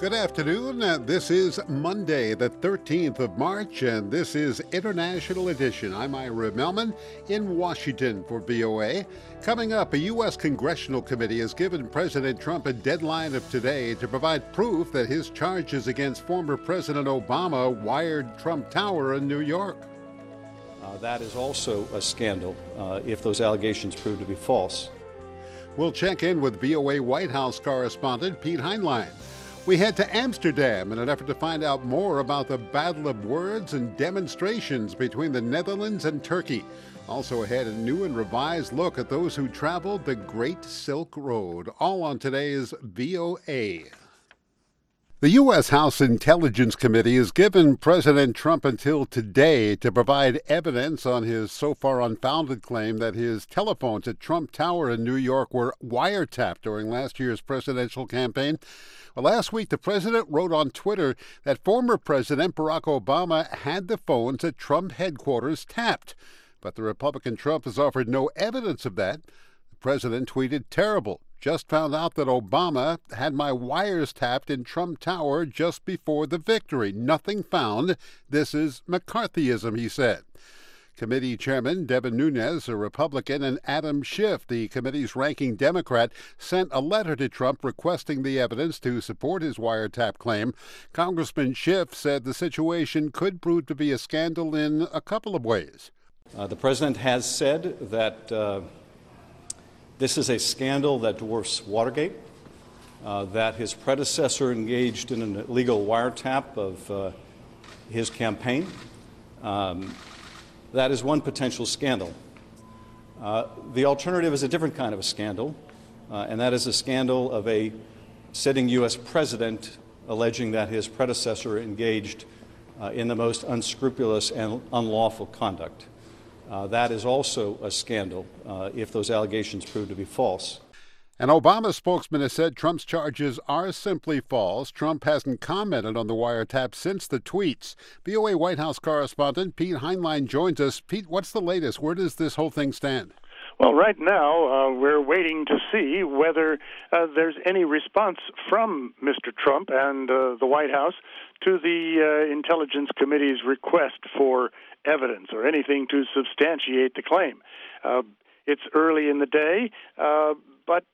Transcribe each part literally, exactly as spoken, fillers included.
Good afternoon. Uh, This is Monday, the thirteenth of March, and this is International Edition. I'm Ira Melman in Washington for V O A. Coming up, a U S congressional committee has given President Trump a deadline of today to provide proof that his charges against former President Obama wired Trump Tower in New York. Uh, that is also a scandal uh, if those allegations prove to be false. We'll check in with V O A White House correspondent Pete Heinlein. We head to Amsterdam in an effort to find out more about the battle of words and demonstrations between the Netherlands and Turkey. Also ahead, a new and revised look at those who traveled the Great Silk Road. All on today's V O A. The U S. House Intelligence Committee has given President Trump until today to provide evidence on his so far unfounded claim that his telephones at Trump Tower in New York were wiretapped during last year's presidential campaign. Well, last week, the president wrote on Twitter that former President Barack Obama had the phones at Trump headquarters tapped. But the Republican Trump has offered no evidence of that. The president tweeted, "Terrible. Just found out that Obama had my wires tapped in Trump Tower just before the victory. Nothing found. This is McCarthyism," he said. Committee Chairman Devin Nunes, a Republican, and Adam Schiff, the committee's ranking Democrat, sent a letter to Trump requesting the evidence to support his wiretap claim. Congressman Schiff said the situation could prove to be a scandal in a couple of ways. Uh, the president has said that uh, this is a scandal that dwarfs Watergate, uh, that his predecessor engaged in an illegal wiretap of uh, his campaign. Um, That is one potential scandal. Uh, the alternative is a different kind of a scandal, uh, and that is a scandal of a sitting U S president alleging that his predecessor engaged uh, in the most unscrupulous and unlawful conduct. Uh, that is also a scandal uh, if those allegations prove to be false. An Obama spokesman has said Trump's charges are simply false. Trump hasn't commented on the wiretap since the tweets. V O A White House correspondent Pete Heinlein joins us. Pete, what's the latest? Where does this whole thing stand? Well, right now, uh, we're waiting to see whether uh, there's any response from Mister Trump and uh, the White House to the uh, Intelligence Committee's request for evidence or anything to substantiate the claim. Uh, it's early in the day, uh, but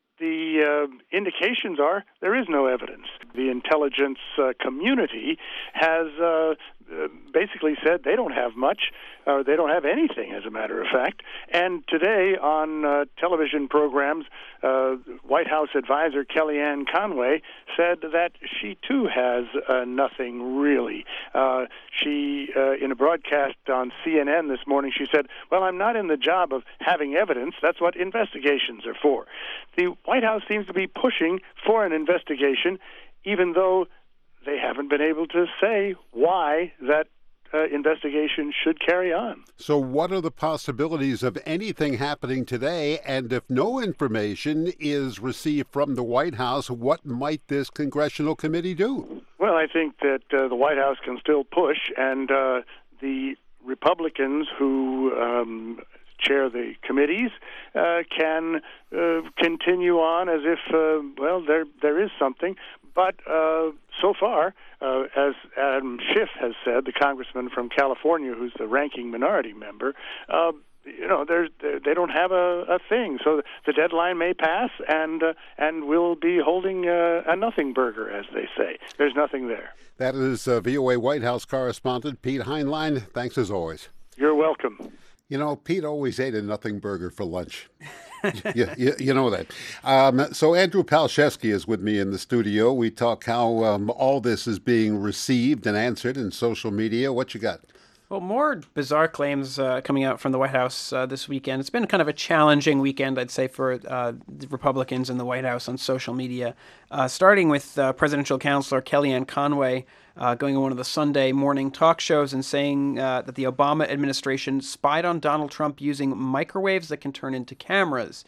the uh, indications are there is no evidence. The intelligence uh, community has uh, uh, basically said they don't have much, or they don't have anything, as a matter of fact. And today on uh, television programs, uh, White House advisor Kellyanne Conway said that she too has uh, nothing really. Uh, she, uh, in a broadcast on C N N this morning, she said, "Well, I'm not in the job of having evidence. That's what investigations are for." The White House seems to be pushing for an investigation, even though they haven't been able to say why that uh, investigation should carry on. So what are the possibilities of anything happening today? And if no information is received from the White House, what might this congressional committee do? Well, I think that uh, the White House can still push, and uh, the Republicans who um, chair the committees uh, can uh, continue on as if, uh, well, there there is something. But uh, so far, uh, as Adam Schiff has said, the congressman from California, who's the ranking minority member, uh, you know, they're, they're, they don't have a, a thing. So the deadline may pass, and uh, and we'll be holding uh, a nothing burger, as they say. There's nothing there. That is uh, V O A White House correspondent Pete Heinlein. Thanks as always. You're welcome. You know, Pete always ate a nothing burger for lunch. you, you, you know that. Um, so Andrew Palczewski is with me in the studio. We talk how um, all this is being received and answered in social media. What you got? Well, more bizarre claims uh, coming out from the White House uh, this weekend. It's been kind of a challenging weekend, I'd say, for uh, the Republicans in the White House on social media, uh, starting with uh, presidential counselor Kellyanne Conway uh, going on one of the Sunday morning talk shows and saying uh, that the Obama administration spied on Donald Trump using microwaves that can turn into cameras.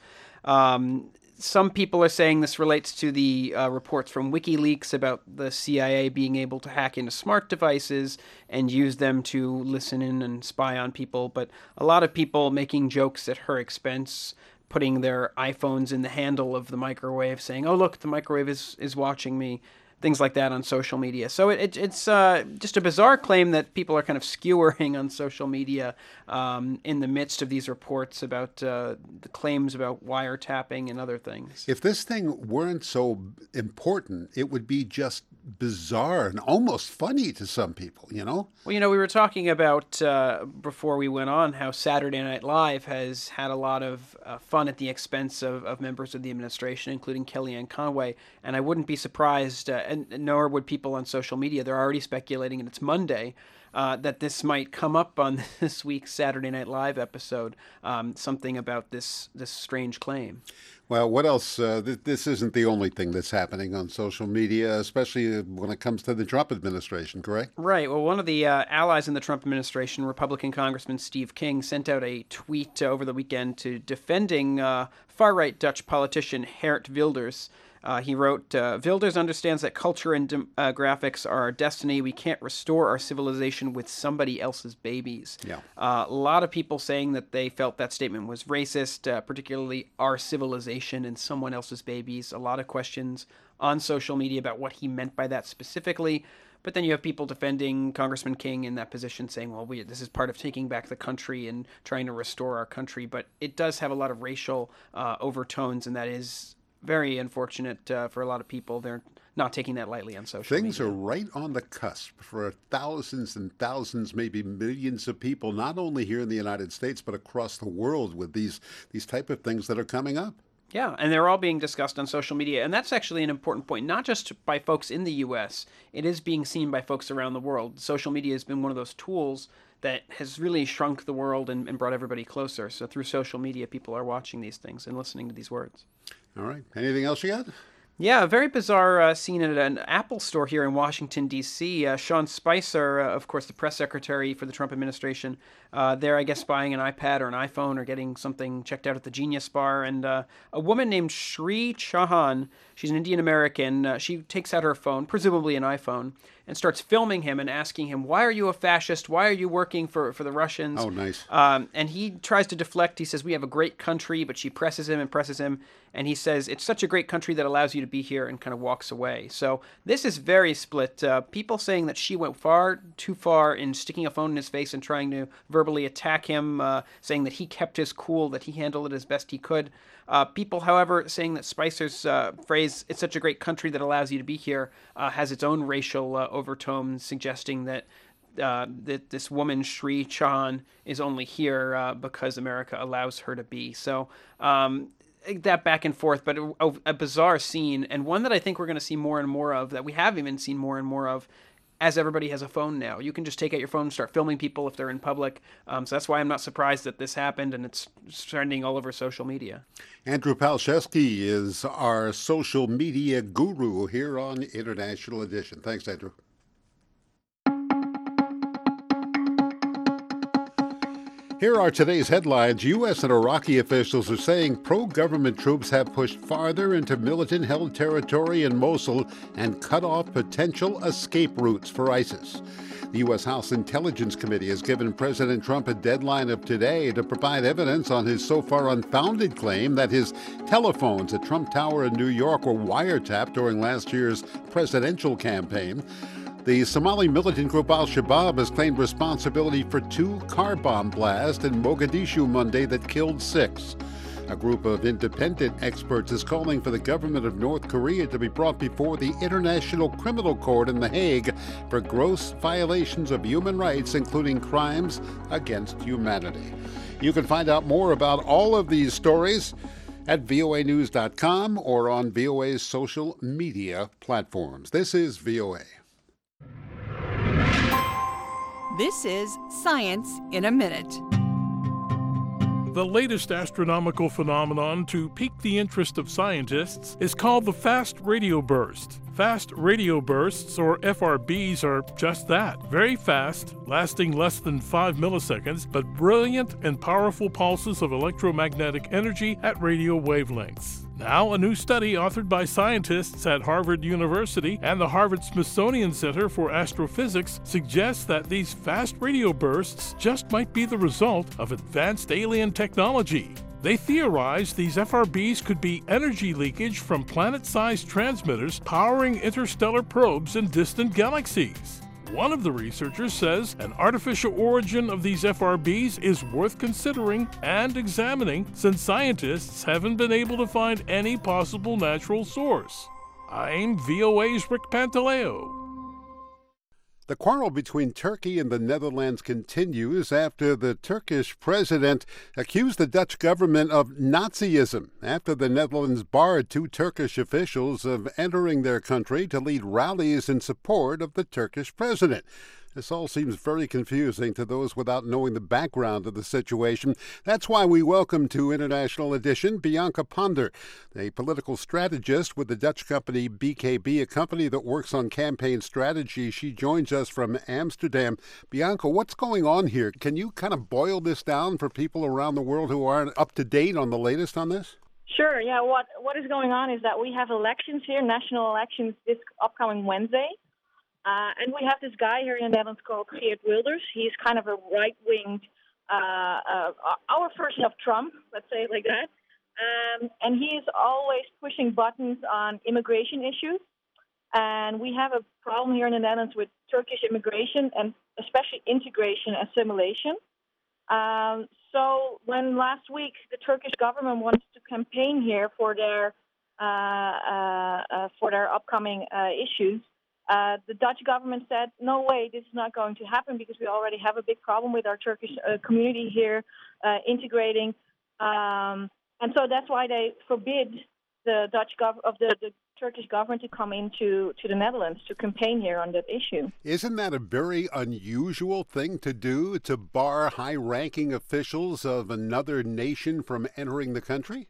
Um, Some people are saying this relates to the uh, reports from WikiLeaks about the C I A being able to hack into smart devices and use them to listen in and spy on people. But a lot of people making jokes at her expense, putting their iPhones in the handle of the microwave, saying, "Oh, look, the microwave is, is watching me." things like that on social media. So it, it, it's uh, just a bizarre claim that people are kind of skewering on social media um, in the midst of these reports about uh, the claims about wiretapping and other things. If this thing weren't so important, it would be just bizarre and almost funny to some people, you know? Well, you know, we were talking about uh, before we went on how Saturday Night Live has had a lot of uh, fun at the expense of, of members of the administration, including Kellyanne Conway. And I wouldn't be surprised, uh, and nor would people on social media. They're already speculating, and it's Monday, uh, that this might come up on this week's Saturday Night Live episode, um, something about this, this strange claim. Well, what else? Uh, th- this isn't the only thing that's happening on social media, especially when it comes to the Trump administration, correct? Right. Well, one of the uh, allies in the Trump administration, Republican Congressman Steve King, sent out a tweet uh, over the weekend to defending uh, far-right Dutch politician Geert Wilders. Uh, he wrote, uh, Wilders understands that culture and demographics are our destiny. We can't restore our civilization with somebody else's babies. Yeah. Uh, a lot of people saying that they felt that statement was racist, uh, particularly our civilization and someone else's babies. A lot of questions on social media about what he meant by that specifically. But then you have people defending Congressman King in that position saying, well, we, this is part of taking back the country and trying to restore our country. But it does have a lot of racial uh, overtones, and that is very unfortunate uh, for a lot of people. They're not taking that lightly on social Things media. are right on the cusp for thousands and thousands, maybe millions of people, not only here in the United States, but across the world with these, these type of things that are coming up. Yeah, and they're all being discussed on social media. And that's actually an important point, not just by folks in the U S. It is being seen by folks around the world. Social media has been one of those tools that has really shrunk the world and, and brought everybody closer. So through social media, people are watching these things and listening to these words. All right. Anything else you got? Yeah, a very bizarre uh, scene at an Apple store here in Washington, D C. Uh, Sean Spicer, uh, of course, the press secretary for the Trump administration, uh, there, I guess, buying an iPad or an iPhone or getting something checked out at the Genius Bar. And uh, a woman named Sri Chauhan, she's an Indian American, uh, she takes out her phone, presumably an iPhone, and starts filming him and asking him, why are you a fascist? Why are you working for, for the Russians? Oh, nice. Um, and he tries to deflect. He says, we have a great country, but she presses him and presses him. And he says, it's such a great country that allows you to be here, and kind of walks away. So this is very split. Uh, people saying that she went far too far in sticking a phone in his face and trying to verbally attack him, uh, saying that he kept his cool, that he handled it as best he could. Uh, people, however, saying that Spicer's uh, phrase, it's such a great country that allows you to be here, uh, has its own racial uh, overtones, suggesting that uh, that this woman, Sri Chauhan, is only here uh, because America allows her to be. So um, that back and forth, but a, a bizarre scene, and one that I think we're going to see more and more of, that we have even seen more and more of, as everybody has a phone now. You can just take out your phone and start filming people if they're in public. Um, so that's why I'm not surprised that this happened, and it's trending all over social media. Andrew Palczewski is our social media guru here on International Edition. Thanks, Andrew. Here are today's headlines. U S and Iraqi officials are saying pro-government troops have pushed farther into militant-held territory in Mosul and cut off potential escape routes for ISIS. The U S House Intelligence Committee has given President Trump a deadline of today to provide evidence on his so far unfounded claim that his telephones at Trump Tower in New York were wiretapped during last year's presidential campaign. The Somali militant group al-Shabaab has claimed responsibility for two car bomb blasts in Mogadishu Monday that killed six. A group of independent experts is calling for the government of North Korea to be brought before the International Criminal Court in The Hague for gross violations of human rights, including crimes against humanity. You can find out more about all of these stories at V O A news dot com or on V O A's social media platforms. This is V O A. This is Science in a Minute. The latest astronomical phenomenon to pique the interest of scientists is called the fast radio burst. Fast radio bursts, or F R Bs, are just that. Very fast, lasting less than five milliseconds, but brilliant and powerful pulses of electromagnetic energy at radio wavelengths. Now, a new study authored by scientists at Harvard University and the Harvard-Smithsonian Center for Astrophysics suggests that these fast radio bursts just might be the result of advanced alien technology. They theorized these F R Bs could be energy leakage from planet-sized transmitters powering interstellar probes in distant galaxies. One of the researchers says an artificial origin of these F R Bs is worth considering and examining since scientists haven't been able to find any possible natural source. I'm V O A's Rick Pantaleo. The quarrel between Turkey and the Netherlands continues after the Turkish president accused the Dutch government of Nazism after the Netherlands barred two Turkish officials of entering their country to lead rallies in support of the Turkish president. This all seems very confusing to those without knowing the background of the situation. That's why we welcome to International Edition Bianca Ponder, a political strategist with the Dutch company B K B, a company that works on campaign strategy. She joins us from Amsterdam. Bianca, what's going on here? Can you kind of boil this down for people around the world who aren't up to date on the latest on this? Sure, yeah. What What is going on is that we have elections here, national elections, this upcoming Wednesday. Uh, and we have this guy here in the Netherlands called Geert Wilders. He's kind of a right-winged, uh, uh, our version of Trump, let's say it like that. Um, and he's always pushing buttons on immigration issues. And we have a problem here in the Netherlands with Turkish immigration and especially integration and assimilation. Um, so when last week the Turkish government wanted to campaign here for their uh, uh, uh, for their upcoming uh, issues, Uh, the Dutch government said, no way, this is not going to happen because we already have a big problem with our Turkish uh, community here uh, integrating. Um, and so that's why they forbid the Dutch gov- of the, the Turkish government to come into to the Netherlands to campaign here on that issue. Isn't that a very unusual thing to do, to bar high-ranking officials of another nation from entering the country?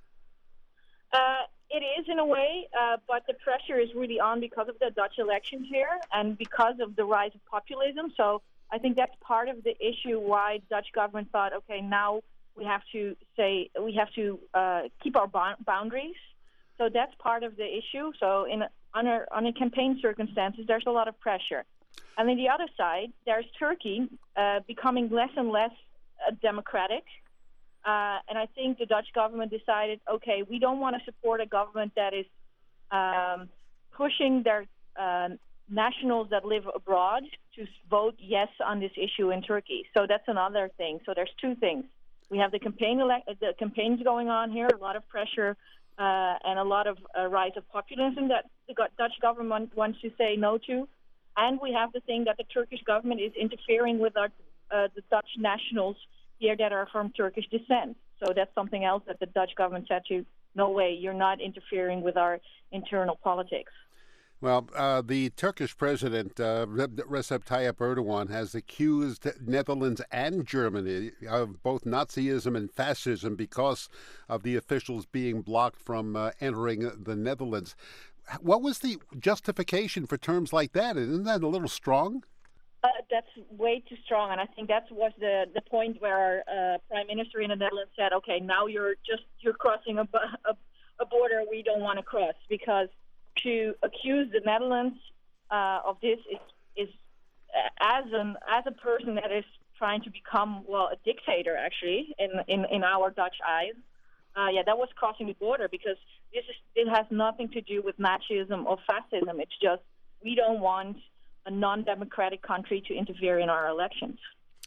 Uh, It is in a way, uh, but the pressure is really on because of the Dutch elections here and because of the rise of populism. So I think that's part of the issue why the Dutch government thought, okay, now we have to say we have to uh, keep our boundaries. So that's part of the issue. So in under under campaign circumstances, there's a lot of pressure. And on the other side, there's Turkey uh, becoming less and less uh, democratic. Uh, and I think the Dutch government decided, okay, we don't want to support a government that is um, pushing their uh, nationals that live abroad to vote yes on this issue in Turkey. So that's another thing. So there's two things. We have the campaign, ele- the campaigns going on here, a lot of pressure uh, and a lot of uh, rise of populism that the Dutch government wants to say no to. And we have the thing that the Turkish government is interfering with our, uh, the Dutch nationals here that are from Turkish descent. So that's something else that the Dutch government said to, no way, you're not interfering with our internal politics. Well, uh, the Turkish president, uh, Recep Tayyip Erdogan, has accused Netherlands and Germany of both Nazism and fascism because of the officials being blocked from uh, entering the Netherlands. What was the justification for terms like that? Isn't that a little strong? Uh, that's way too strong, and I think that was the, the point where our uh, prime minister in the Netherlands said, "Okay, now you're just you're crossing a, a, a border we don't want to cross." Because to accuse the Netherlands uh, of this is is uh, as an as a person that is trying to become well a dictator actually in in, in our Dutch eyes. Uh, yeah, that was crossing the border because this is it has nothing to do with Nazism or fascism. It's just we don't want a non-democratic country to interfere in our elections.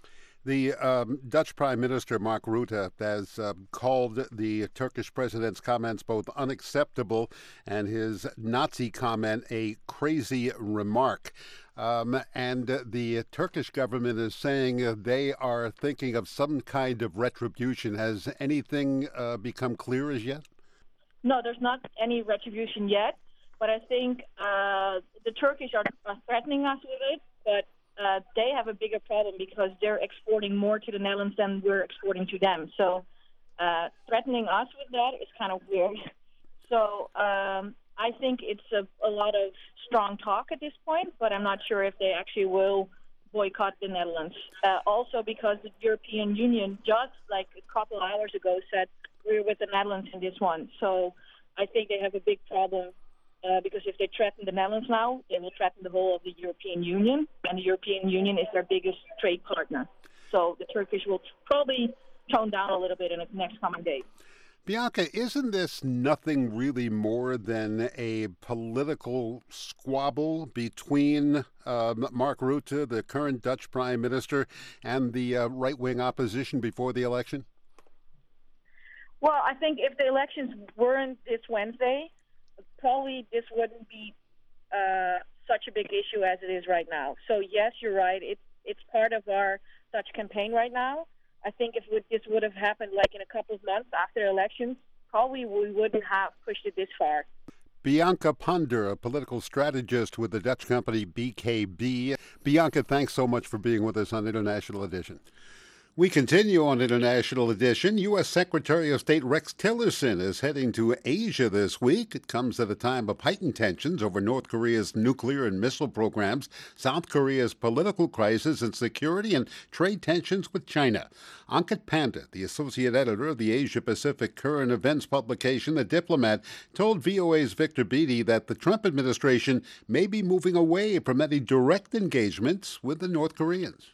The um, Dutch Prime Minister, Mark Rutte, has uh, called the Turkish president's comments both unacceptable and his Nazi comment a crazy remark. Um, and uh, the Turkish government is saying uh, they are thinking of some kind of retribution. Has anything uh, become clear as yet? No, there's not any retribution yet. But I think uh, the Turkish are, are threatening us with it, but uh, they have a bigger problem because they're exporting more to the Netherlands than we're exporting to them. So uh, threatening us with that is kind of weird. So um, I think it's a, a lot of strong talk at this point, but I'm not sure if they actually will boycott the Netherlands. Uh, also because the European Union just like a couple of hours ago said we're with the Netherlands in this one. So I think they have a big problem. Uh, because if they threaten the Netherlands now, they will threaten the whole of the European Union, and the European Union is their biggest trade partner. So the Turkish will probably toned down a little bit in the next coming days. Bianca, isn't this nothing really more than a political squabble between uh, Mark Rutte, the current Dutch prime minister, and the uh, right-wing opposition before the election? Well, I think if the elections weren't this Wednesday, probably this wouldn't be uh, such a big issue as it is right now. So, yes, you're right. It's, it's part of our Dutch campaign right now. I think if would, this would have happened like in a couple of months after elections, probably we wouldn't have pushed it this far. Bianca Ponder, a political strategist with the Dutch company B K B. Bianca, thanks so much for being with us on International Edition. We continue on International Edition. U S. Secretary of State Rex Tillerson is heading to Asia this week. It comes at a time of heightened tensions over North Korea's nuclear and missile programs, South Korea's political crisis and security, and trade tensions with China. Ankit Panda, the associate editor of the Asia-Pacific current events publication The Diplomat, told V O A's Victor Beattie that the Trump administration may be moving away from any direct engagements with the North Koreans.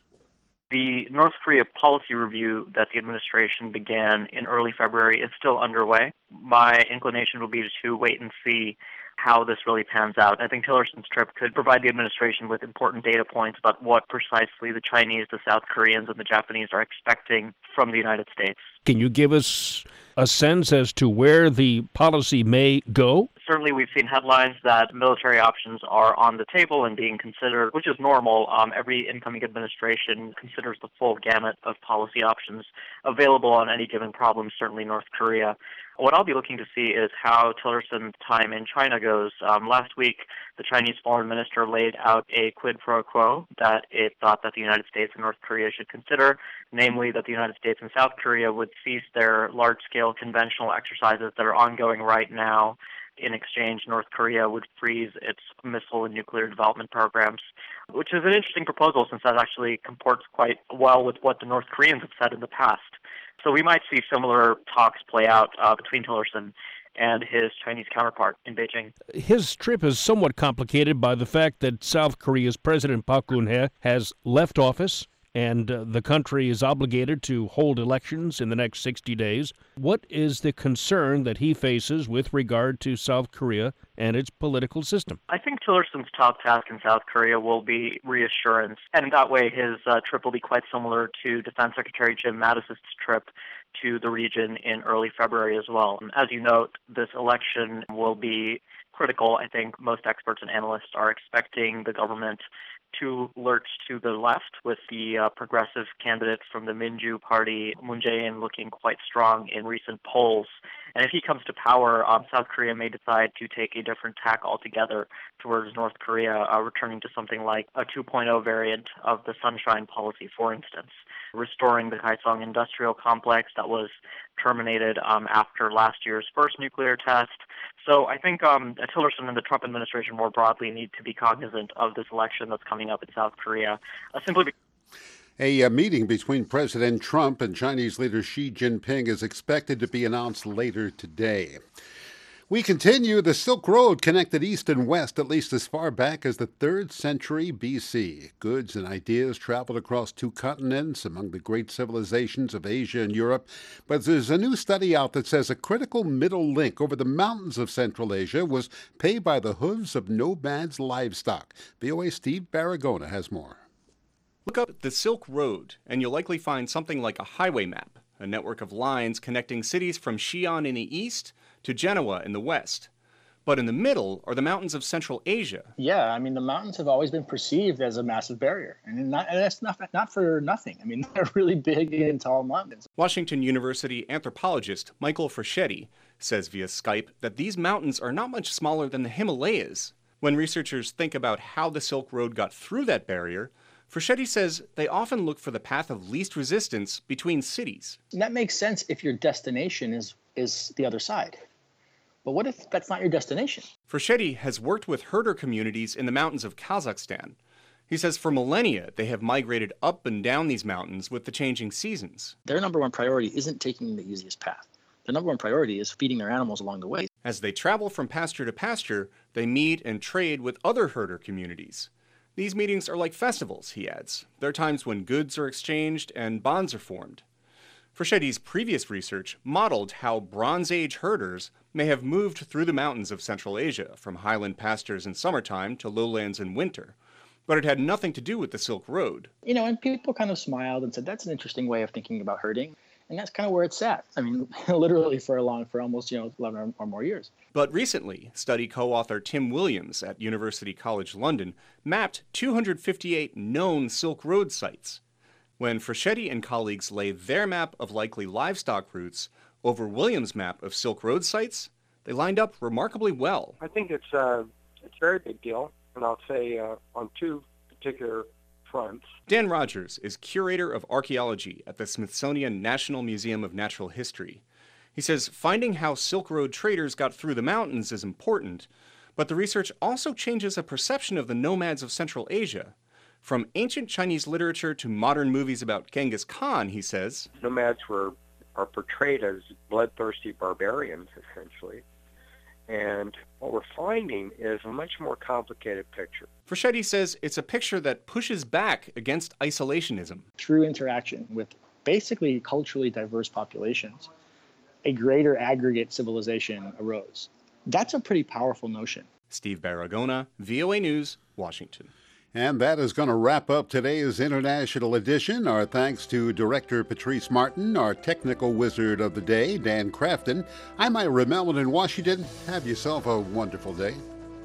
The North Korea policy review that the administration began in early February is still underway. My inclination will be to wait and see how this really pans out. I think Tillerson's trip could provide the administration with important data points about what precisely the Chinese, the South Koreans, and the Japanese are expecting from the United States. Can you give us a sense as to where the policy may go? Certainly, we've seen headlines that military options are on the table and being considered, which is normal. Um, every incoming administration considers the full gamut of policy options available on any given problem, certainly North Korea. What I'll be looking to see is how Tillerson's time in China goes. Um, last week, the Chinese foreign minister laid out a quid pro quo that it thought that the United States and North Korea should consider, namely that the United States and South Korea would cease their large-scale conventional exercises that are ongoing right now. In exchange, North Korea would freeze its missile and nuclear development programs, which is an interesting proposal since that actually comports quite well with what the North Koreans have said in the past. So we might see similar talks play out uh, between Tillerson and his Chinese counterpart in Beijing. His trip is somewhat complicated by the fact that South Korea's President Park Geun-hye has left office, and uh, the country is obligated to hold elections in the next sixty days. What is the concern that he faces with regard to South Korea and its political system? I think Tillerson's top task in South Korea will be reassurance, and in that way his uh, trip will be quite similar to Defense Secretary Jim Mattis's trip to the region in early February as well. As you note, this election will be critical. I think most experts and analysts are expecting the government to lurch to the left, with the uh, progressive candidate from the Minju Party, Moon Jae-in, looking quite strong in recent polls. And if he comes to power, um, South Korea may decide to take a different tack altogether towards North Korea, uh, returning to something like a two point oh variant of the Sunshine Policy, for instance, restoring the Kaesong industrial complex that was terminated um, after last year's first nuclear test. So I think um, Tillerson and the Trump administration more broadly need to be cognizant of this election that's coming up in South Korea, uh, simply because A, a meeting between President Trump and Chinese leader Xi Jinping is expected to be announced later today. We continue. The Silk Road connected east and west at least as far back as the third century B C. Goods and ideas traveled across two continents among the great civilizations of Asia and Europe. But there's a new study out that says a critical middle link over the mountains of Central Asia was paved by the hooves of nomads' livestock. V O A's Steve Baragona has more. Look up the Silk Road, and you'll likely find something like a highway map, a network of lines connecting cities from Xi'an in the east to Genoa in the west. But in the middle are the mountains of Central Asia. Yeah, I mean, the mountains have always been perceived as a massive barrier, and, not, and that's not, not for nothing. I mean, they're really big and tall mountains. Washington University anthropologist Michael Freschetti says via Skype that these mountains are not much smaller than the Himalayas. When researchers think about how the Silk Road got through that barrier, Freschetti says they often look for the path of least resistance between cities. And that makes sense if your destination is, is the other side. But what if that's not your destination? Freschetti has worked with herder communities in the mountains of Kazakhstan. He says for millennia, they have migrated up and down these mountains with the changing seasons. Their number one priority isn't taking the easiest path. Their number one priority is feeding their animals along the way. As they travel from pasture to pasture, they meet and trade with other herder communities. These meetings are like festivals, he adds. There are times when goods are exchanged and bonds are formed. Fraschetti's previous research modeled how Bronze Age herders may have moved through the mountains of Central Asia, from highland pastures in summertime to lowlands in winter. But it had nothing to do with the Silk Road. You know, and people kind of smiled and said, that's an interesting way of thinking about herding. And that's kind of where it's at. I mean, literally for a long, for almost, you know, eleven or more years. But recently, study co-author Tim Williams at University College London mapped two hundred fifty-eight known Silk Road sites. When Fraschetti and colleagues laid their map of likely livestock routes over Williams' map of Silk Road sites, they lined up remarkably well. I think it's, uh, it's a very big deal, and I'll say uh, on two particular fronts. Dan Rogers is curator of archaeology at the Smithsonian National Museum of Natural History. He says finding how Silk Road traders got through the mountains is important, but the research also changes a perception of the nomads of Central Asia. From ancient Chinese literature to modern movies about Genghis Khan, he says, nomads were are portrayed as bloodthirsty barbarians, essentially. And what we're finding is a much more complicated picture. Fraschetti says it's a picture that pushes back against isolationism. Through interaction with basically culturally diverse populations, a greater aggregate civilization arose. That's a pretty powerful notion. Steve Baragona, V O A News, Washington. And that is going to wrap up today's International Edition. Our thanks to Director Patrice Martin, our technical wizard of the day, Dan Crafton. I'm Ira Melvin in Washington. Have yourself a wonderful day.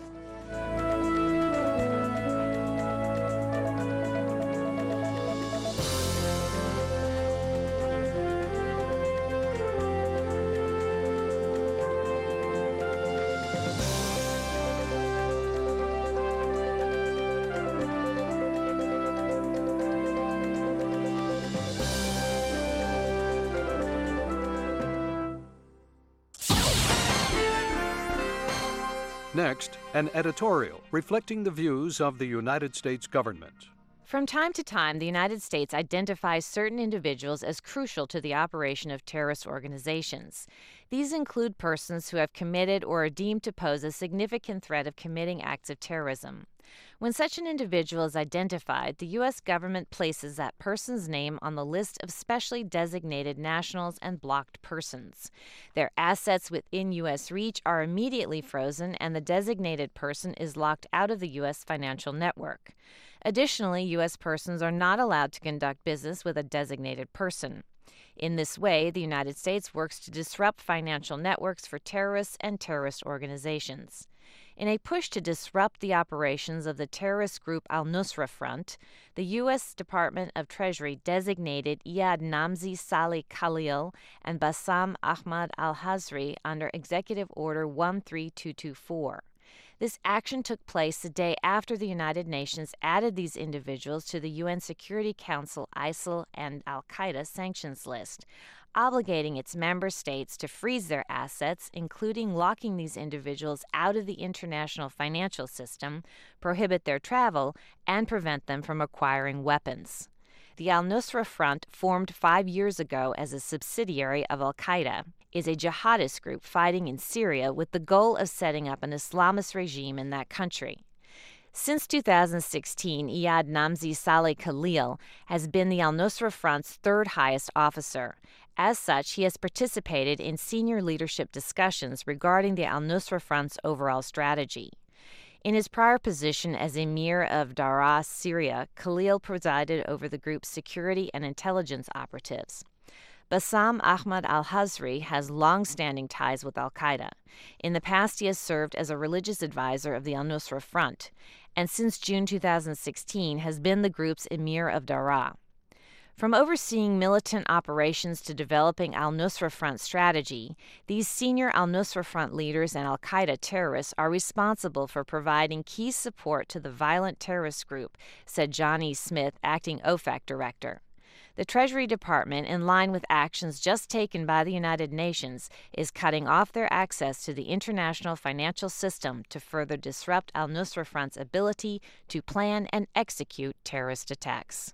Next, an editorial reflecting the views of the United States government. From time to time, the United States identifies certain individuals as crucial to the operation of terrorist organizations. These include persons who have committed or are deemed to pose a significant threat of committing acts of terrorism. When such an individual is identified, the U S government places that person's name on the list of specially designated nationals and blocked persons. Their assets within U S reach are immediately frozen, and the designated person is locked out of the U S financial network. Additionally, U S persons are not allowed to conduct business with a designated person. In this way, the United States works to disrupt financial networks for terrorists and terrorist organizations. In a push to disrupt the operations of the terrorist group Al-Nusra Front, the U S Department of Treasury designated Iyad Namzi Saleh Khalil and Bassam Ahmad al-Hazri under Executive Order one three two two four. This action took place the day after the United Nations added these individuals to the U N Security Council ISIL and al-Qaeda sanctions list, obligating its member states to freeze their assets, including locking these individuals out of the international financial system, prohibit their travel, and prevent them from acquiring weapons. The Al-Nusra Front, formed five years ago as a subsidiary of al-Qaeda, is a jihadist group fighting in Syria with the goal of setting up an Islamist regime in that country. Since two thousand sixteen, Iyad Namzi Saleh Khalil has been the Al-Nusra Front's third highest officer. As such, he has participated in senior leadership discussions regarding the Al-Nusra Front's overall strategy. In his prior position as Emir of Daraa, Syria, Khalil presided over the group's security and intelligence operatives. Bassam Ahmad al-Hazri has long-standing ties with al-Qaeda. In the past, he has served as a religious advisor of the Al-Nusra Front, and since June two thousand sixteen has been the group's Emir of Daraa. From overseeing militant operations to developing Al-Nusra Front strategy, these senior Al-Nusra Front leaders and al-Qaeda terrorists are responsible for providing key support to the violent terrorist group, said John E. Smith, acting O FAC director. The Treasury Department, in line with actions just taken by the United Nations, is cutting off their access to the international financial system to further disrupt Al-Nusra Front's ability to plan and execute terrorist attacks.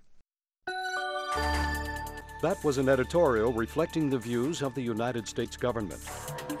That was an editorial reflecting the views of the United States government.